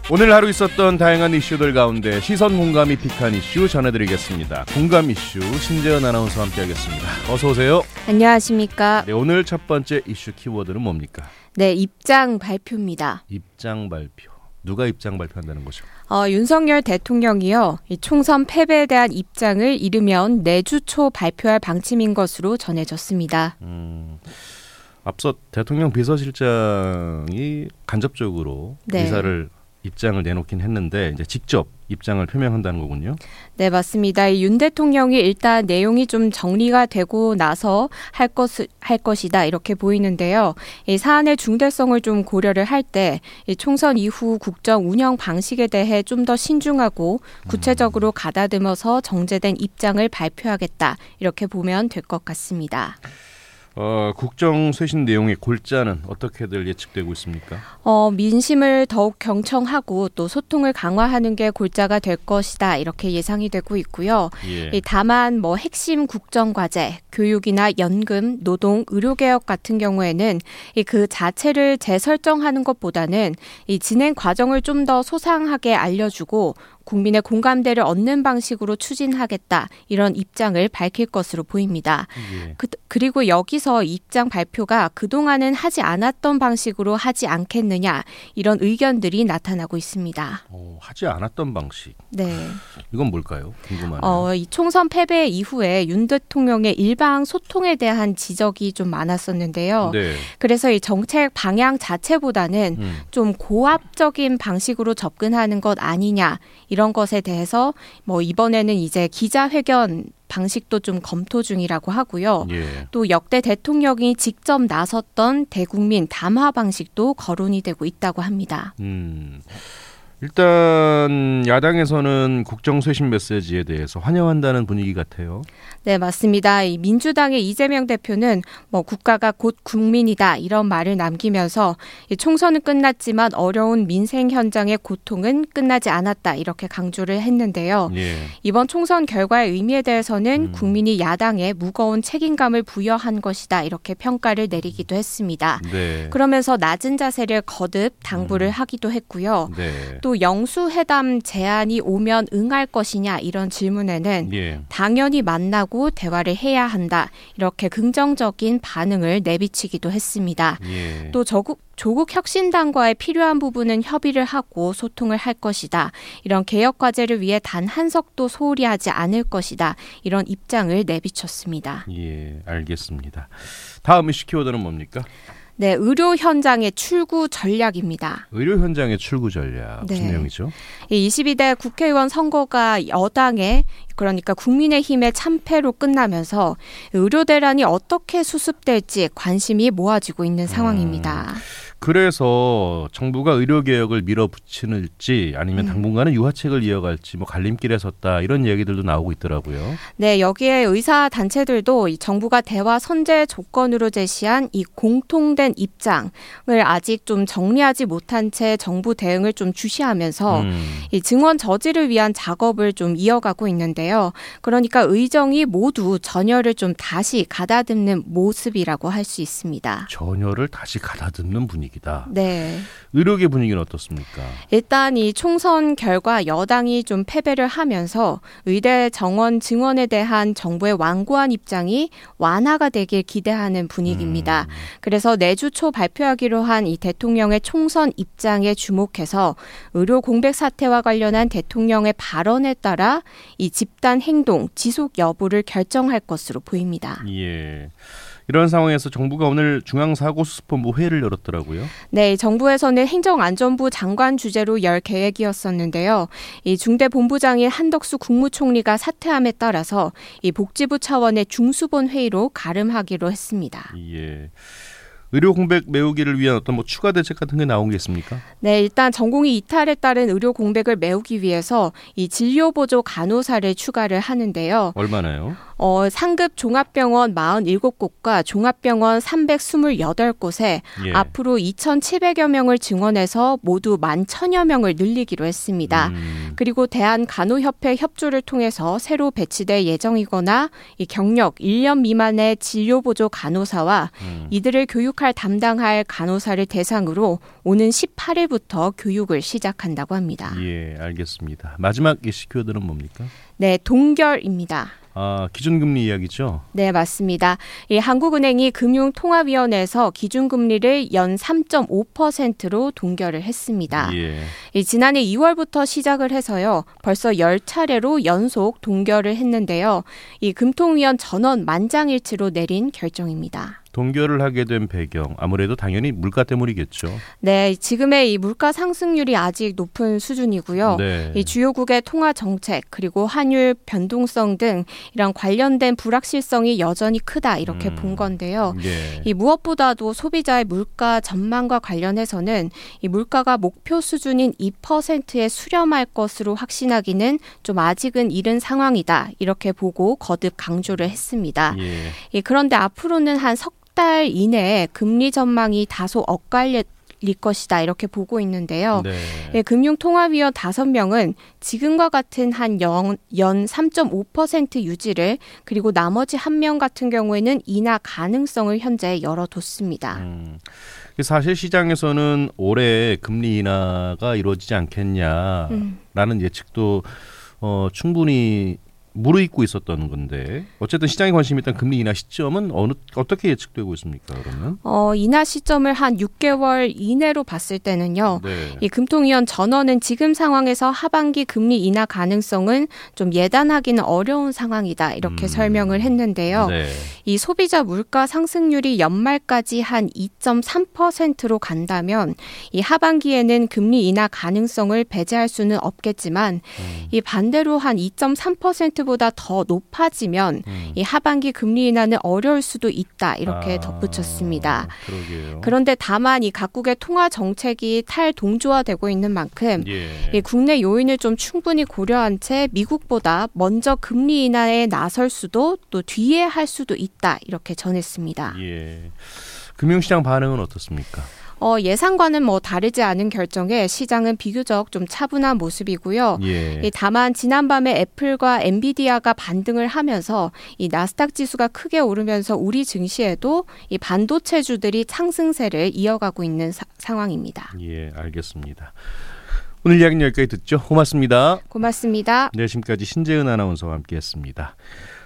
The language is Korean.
오늘 하루 있었던 다양한 이슈들 가운데 시선 공감이 픽한 이슈 전해드리겠습니다. 공감 이슈 신재은 아나운서와 함께하겠습니다. 어서 오세요. 안녕하십니까. 네, 오늘 첫 번째 이슈 키워드는 뭡니까? 네, 입장 발표입니다. 입장 발표. 누가 입장 발표한다는 거죠? 윤석열 대통령이요. 이 총선 패배에 대한 입장을 이르면 내주 초 발표할 방침인 것으로 전해졌습니다. 앞서 대통령 비서실장이 간접적으로 입장을 내놓긴 했는데 이제 직접 입장을 표명한다는 거군요. 네, 맞습니다. 윤 대통령이 일단 내용이 좀 정리가 되고 나서 할 것이다 이렇게 보이는데요. 이 사안의 중대성을 좀 고려를 할 때 총선 이후 국정 운영 방식에 대해 좀 더 신중하고 구체적으로 가다듬어서 정제된 입장을 발표하겠다 이렇게 보면 될 것 같습니다. 국정 쇄신 내용의 골자는 어떻게들 예측되고 있습니까? 민심을 더욱 경청하고 또 소통을 강화하는 게 골자가 될 것이다 이렇게 예상이 되고 있고요. 예. 다만 핵심 국정 과제, 교육이나 연금, 노동, 의료개혁 같은 경우에는 그 자체를 재설정하는 것보다는 이 진행 과정을 좀 더 소상하게 알려주고 국민의 공감대를 얻는 방식으로 추진하겠다 이런 입장을 밝힐 것으로 보입니다. 예. 그리고 여기서 입장 발표가 그동안은 하지 않았던 방식으로 하지 않겠느냐 이런 의견들이 나타나고 있습니다. 하지 않았던 방식. 네. 이건 뭘까요? 궁금하네요. 이 총선 패배 이후에 윤 대통령의 일방 소통에 대한 지적이 좀 많았었는데요. 네. 그래서 이 정책 방향 자체보다는 좀 고압적인 방식으로 접근하는 것 아니냐 이런 것에 대해서 이번에는 이제 기자회견 방식도 좀 검토 중이라고 하고요. 예. 또 역대 대통령이 직접 나섰던 대국민 담화 방식도 거론이 되고 있다고 합니다. 일단 야당에서는 국정 쇄신 메시지에 대해서 환영한다는 분위기 같아요. 네, 맞습니다. 이 민주당의 이재명 대표는 국가가 곧 국민이다 이런 말을 남기면서 총선은 끝났지만 어려운 민생 현장의 고통은 끝나지 않았다 이렇게 강조를 했는데요. 예. 이번 총선 결과의 의미에 대해서는 국민이 야당에 무거운 책임감을 부여한 것이다 이렇게 평가를 내리기도 했습니다. 네. 그러면서 낮은 자세를 거듭 당부를 하기도 했고요. 네. 또 영수회담 제안이 오면 응할 것이냐 이런 질문에는 예. 당연히 만나고 대화를 해야 한다 이렇게 긍정적인 반응을 내비치기도 했습니다. 예. 또 조국 혁신당과의 필요한 부분은 협의를 하고 소통을 할 것이다. 이런 개혁 과제를 위해 단 한 석도 소홀히 하지 않을 것이다. 이런 입장을 내비쳤습니다. 예, 알겠습니다. 다음 이슈 키워드는 뭡니까? 네, 의료 현장의 출구 전략입니다. 의료 현장의 출구 전략 무슨 네. 내용이죠? 22대 국회의원 선거가 여당의 그러니까 국민의힘의 참패로 끝나면서 의료 대란이 어떻게 수습될지 관심이 모아지고 있는 상황입니다. 그래서 정부가 의료개혁을 밀어붙이는지 아니면 당분간은 유화책을 이어갈지 갈림길에 섰다 이런 얘기들도 나오고 있더라고요. 네, 여기에 의사단체들도 이 정부가 대화 선제 조건으로 제시한 이 공통된 입장을 아직 좀 정리하지 못한 채 정부 대응을 좀 주시하면서 이 증원 저지를 위한 작업을 좀 이어가고 있는데요. 그러니까 의정이 모두 전열을 좀 다시 가다듬는 모습이라고 할 수 있습니다. 전열을 다시 가다듬는 분위기다. 네. 의료계 분위기는 어떻습니까? 일단 이 총선 결과 여당이 좀 패배를 하면서 의대 정원 증원에 대한 정부의 완고한 입장이 완화가 되길 기대하는 분위기입니다. 그래서 내주 초 발표하기로 한 이 대통령의 총선 입장에 주목해서 의료 공백 사태와 관련한 대통령의 발언에 따라 이 집단 행동 지속 여부를 결정할 것으로 보입니다. 예. 이런 상황에서 정부가 오늘 중앙사고수습본부 회의를 열었더라고요. 네, 정부에서는 행정안전부 장관 주재로 열 계획이었었는데요. 이 중대본부장인 한덕수 국무총리가 사퇴함에 따라서 이 복지부 차원의 중수본 회의로 가름하기로 했습니다. 예. 의료 공백 메우기를 위한 어떤 추가 대책 같은 게 나온 게 있습니까? 네, 일단 전공의 이탈에 따른 의료 공백을 메우기 위해서 이 진료보조 간호사를 추가를 하는데요. 얼마나요? 상급 종합병원 47곳과 종합병원 328곳에 예. 앞으로 2,700여 명을 증원해서 모두 11,000여 명을 늘리기로 했습니다. 그리고 대한간호협회 협조를 통해서 새로 배치될 예정이거나 이 경력 1년 미만의 진료보조 간호사와 이들을 교육할 담당할 간호사를 대상으로 오는 18일부터 교육을 시작한다고 합니다. 예, 알겠습니다. 마지막 이슈 키워드는 뭡니까? 네, 동결입니다. 기준금리 이야기죠? 네, 맞습니다. 이 한국은행이 금융통화위원회에서 기준금리를 연 3.5%로 동결을 했습니다. 예. 이 지난해 2월부터 시작을 해서요. 벌써 10차례로 연속 동결을 했는데요. 이 금통위원 전원 만장일치로 내린 결정입니다. 동결을 하게 된 배경, 아무래도 당연히 물가 때문이겠죠. 네, 지금의 이 물가 상승률이 아직 높은 수준이고요. 네. 이 주요국의 통화 정책 그리고 환율 변동성 등 이런 관련된 불확실성이 여전히 크다 이렇게 본 건데요. 예. 이 무엇보다도 소비자의 물가 전망과 관련해서는 이 물가가 목표 수준인 2%에 수렴할 것으로 확신하기는 좀 아직은 이른 상황이다 이렇게 보고 거듭 강조를 했습니다. 예. 그런데 앞으로는 한 석 달 이내에 금리 전망이 다소 엇갈릴 것이다 이렇게 보고 있는데요. 네. 금융통화위원 5명은 지금과 같은 한 연 3.5% 유지를 그리고 나머지 1명 같은 경우에는 인하 가능성을 현재 열어뒀습니다. 사실 시장에서는 올해 금리 인하가 이루어지지 않겠냐라는 예측도 충분히 무르익고 있었던 건데 어쨌든 시장에 관심이 있던 금리 인하 시점은 어떻게 예측되고 있습니까? 그러면 인하 시점을 한 6개월 이내로 봤을 때는요. 네. 이 금통위원 전원은 지금 상황에서 하반기 금리 인하 가능성은 좀 예단하기는 어려운 상황이다 이렇게 설명을 했는데요. 네. 이 소비자 물가 상승률이 연말까지 한 2.3%로 간다면 이 하반기에는 금리 인하 가능성을 배제할 수는 없겠지만 이 반대로 한 2.3% 보다 더 높아지면 이 하반기 금리 인하는 어려울 수도 있다 이렇게 덧붙였습니다. 그러게요. 그런데 다만 이 각국의 통화 정책이 탈동조화되고 있는 만큼 예. 이 국내 요인을 좀 충분히 고려한 채 미국보다 먼저 금리 인하에 나설 수도 또 뒤에 할 수도 있다 이렇게 전했습니다. 예. 금융시장 반응은 어떻습니까? 예상과는 다르지 않은 결정에 시장은 비교적 좀 차분한 모습이고요. 예. 다만 지난밤에 애플과 엔비디아가 반등을 하면서 이 나스닥 지수가 크게 오르면서 우리 증시에도 이 반도체주들이 상승세를 이어가고 있는 상황입니다. 예, 알겠습니다. 오늘 이야기는 여기까지 듣죠. 고맙습니다. 고맙습니다. 네, 지금까지 신재은 아나운서와 함께했습니다.